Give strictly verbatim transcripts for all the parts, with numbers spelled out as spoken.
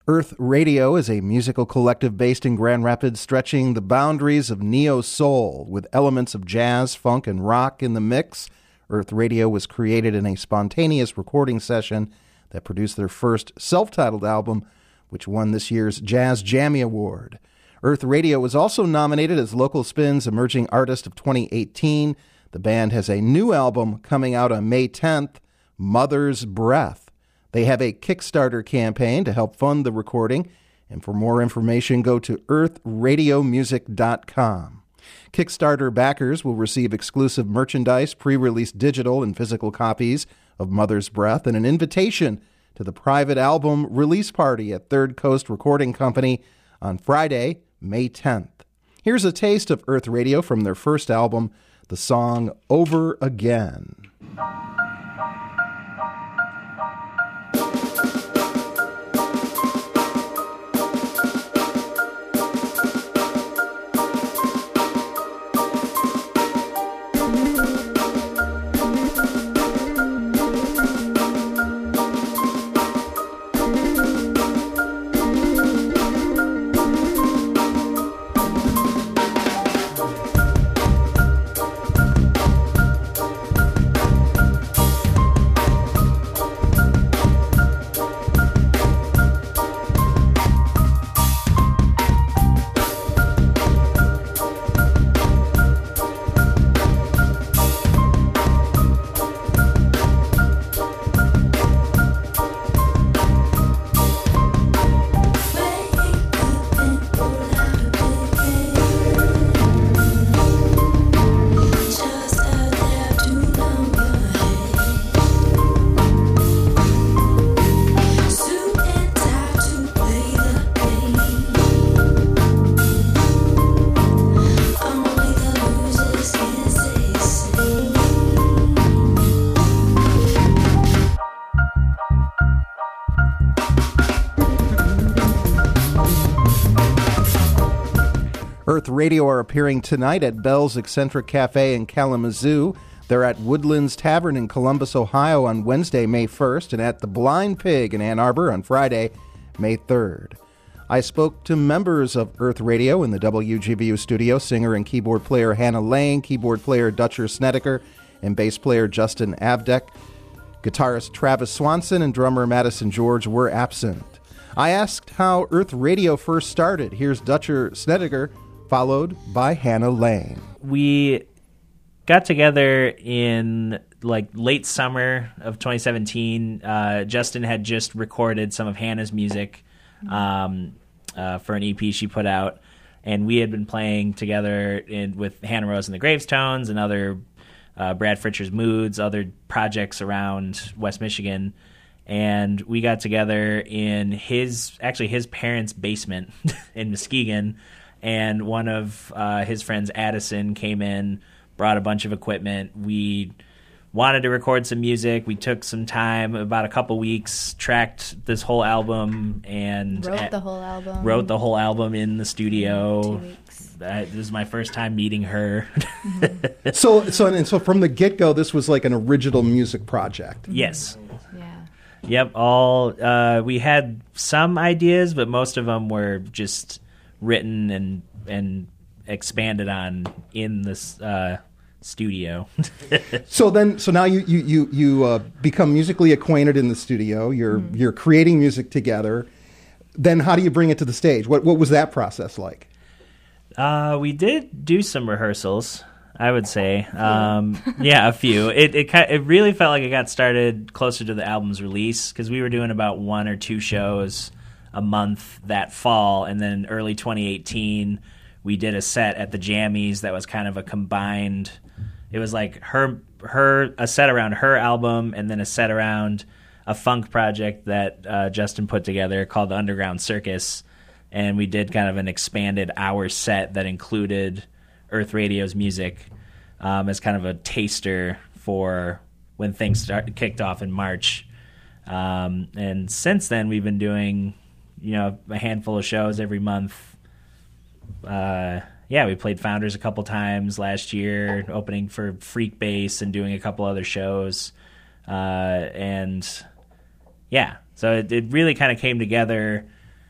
Earth Radio is a musical collective based in Grand Rapids, stretching the boundaries of neo-soul with elements of jazz, funk, and rock in the mix. Earth Radio was created in a spontaneous recording session that produced their first self-titled album, which won this year's Jazz Jammy Award. Earth Radio was also nominated as Local Spin's Emerging Artist of twenty eighteen. The band has a new album coming out on May tenth, Mother's Breath. They have a Kickstarter campaign to help fund the recording, and for more information, go to earth radio music dot com. Kickstarter backers will receive exclusive merchandise, pre-release digital and physical copies of Mother's Breath, and an invitation to the private album release party at Third Coast Recording Company on Friday, May tenth. Here's a taste of Earth Radio from their first album, the song Over Again. Earth Radio are appearing tonight at Bell's Eccentric Cafe in Kalamazoo. They're at Woodlands Tavern in Columbus, Ohio on Wednesday, May first, and at the Blind Pig in Ann Arbor on Friday, May third. I spoke to members of Earth Radio in the W G V U studio, singer and keyboard player Hannah Lane, keyboard player Dutcher Snedeker, and bass player Justin Avdek. Guitarist Travis Swanson and drummer Madison George were absent. I asked how Earth Radio first started. Here's Dutcher Snedeker, followed by Hannah Lane. We got together in like late summer of twenty seventeen. Uh, Justin had just recorded some of Hannah's music um, uh, for an E P she put out, and we had been playing together in, with Hannah Rose and the Gravestones and other uh, Brad Fritcher's Moods, other projects around West Michigan. And we got together in his, actually his parents' basement in Muskegon. And one of uh, his friends, Addison, came in, brought a bunch of equipment. We wanted to record some music. We took some time, about a couple weeks, tracked this whole album, and wrote at, the whole album. Wrote the whole album in the studio. Two weeks. Uh, this is my first time meeting her. Mm-hmm. so, so, and so, from the get-go, this was like an original music project. Yes. Yeah. Yep. All uh, we had some ideas, but most of them were just written and and expanded on in this uh, studio. so then, so now you you you, you uh, become musically acquainted in the studio. You're mm. you're creating music together. Then, how do you bring it to the stage? What what was that process like? Uh, we did do some rehearsals, I would say. Um, yeah, a few. It it it really felt like it got started closer to the album's release because we were doing about one or two shows a month that fall, and then early twenty eighteen we did a set at the Jammies that was kind of a combined, it was like her her a set around her album and then a set around a funk project that uh, Justin put together called the Underground Circus, and we did kind of an expanded hour set that included Earth Radio's music um, as kind of a taster for when things started, kicked off in March. Um, and since then we've been doing you know, a handful of shows every month. Uh, yeah, we played Founders a couple times last year, opening for Freak Bass and doing a couple other shows. Uh, and yeah, so it, it really kind of came together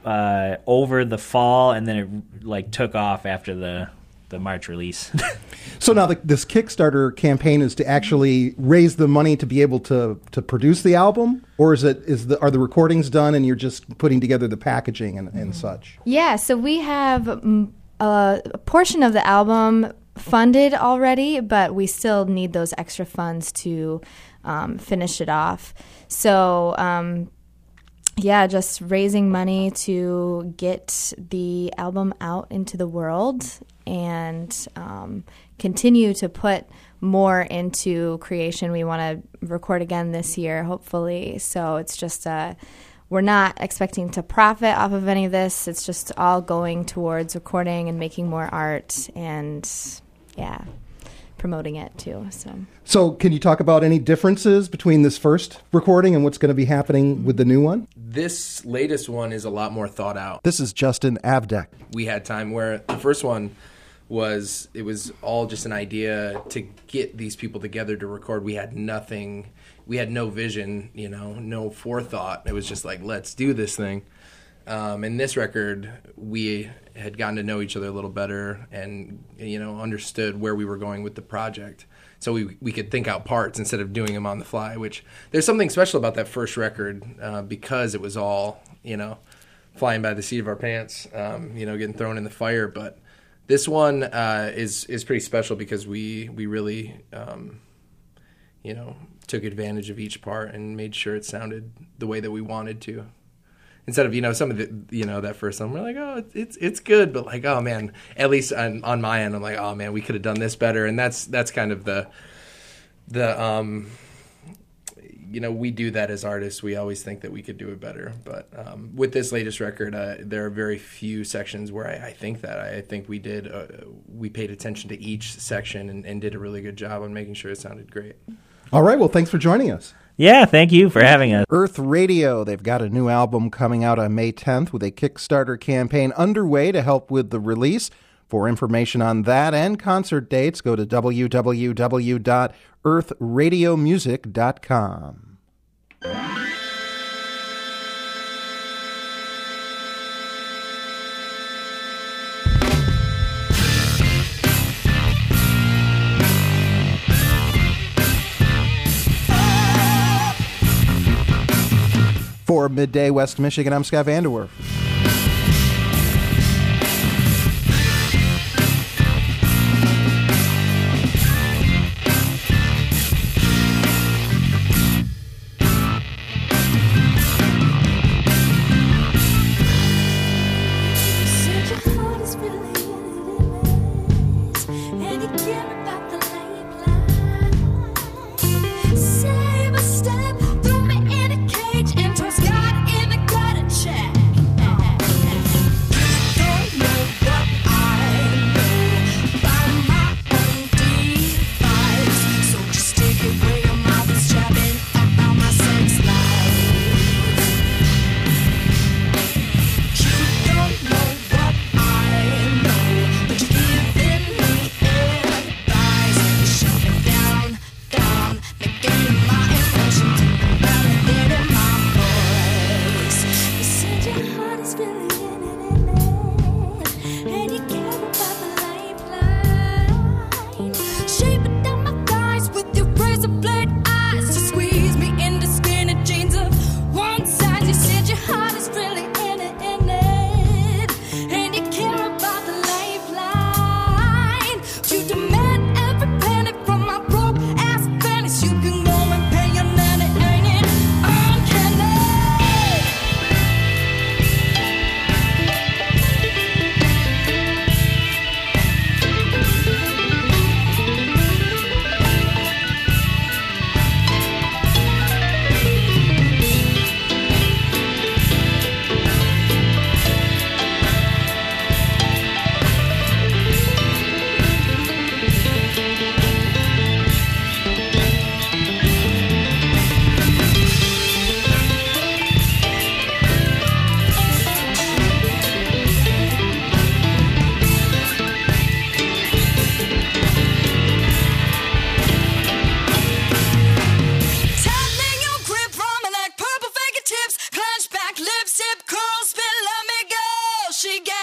uh, over the fall, and then it like took off after the the March release. So now the, this Kickstarter campaign is to actually raise the money to be able to, to produce the album, or is it is the are the recordings done and you're just putting together the packaging and, and such? Yeah, so we have um, a, a portion of the album funded already, but we still need those extra funds to um, finish it off. So um, yeah, just raising money to get the album out into the world and um, continue to put more into creation. We want to record again this year, hopefully. So it's just uh, we're not expecting to profit off of any of this. It's just all going towards recording and making more art and, yeah, promoting it too. So, so can you talk about any differences between this first recording and what's going to be happening with the new one? This latest one is a lot more thought out. This is Justin Avdek. We had time where the first one was, it was all just an idea to get these people together to record. We had nothing, we had no vision, you know, no forethought. It was just like, let's do this thing. Um, and this record, we had gotten to know each other a little better and, you know, understood where we were going with the project. So we we could think out parts instead of doing them on the fly, which there's something special about that first record uh, because it was all, you know, flying by the seat of our pants, um, you know, getting thrown in the fire. But this one uh, is is pretty special because we, we really, um, you know, took advantage of each part and made sure it sounded the way that we wanted to. Instead of, you know, some of the, you know, that first song, we're like, oh, it's it's good, but like, oh man, at least on, on my end, I'm like, oh man, we could have done this better, and that's that's kind of the the um, you know, we do that as artists. We always think that we could do it better, but um, with this latest record, uh, there are very few sections where I, I think that I think we did uh, we paid attention to each section and, and did a really good job on making sure it sounded great. All right, well, thanks for joining us. Yeah, thank you for having us. Earth Radio, they've got a new album coming out on May tenth with a Kickstarter campaign underway to help with the release. For information on that and concert dates, go to w w w dot earth radio music dot com. For Midday West Michigan, I'm Scott Vanderwerf. Save a step, throw me in a cage, and toss God in a gutter check.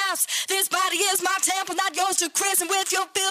house. This body is my temple, not yours to christen with your feet.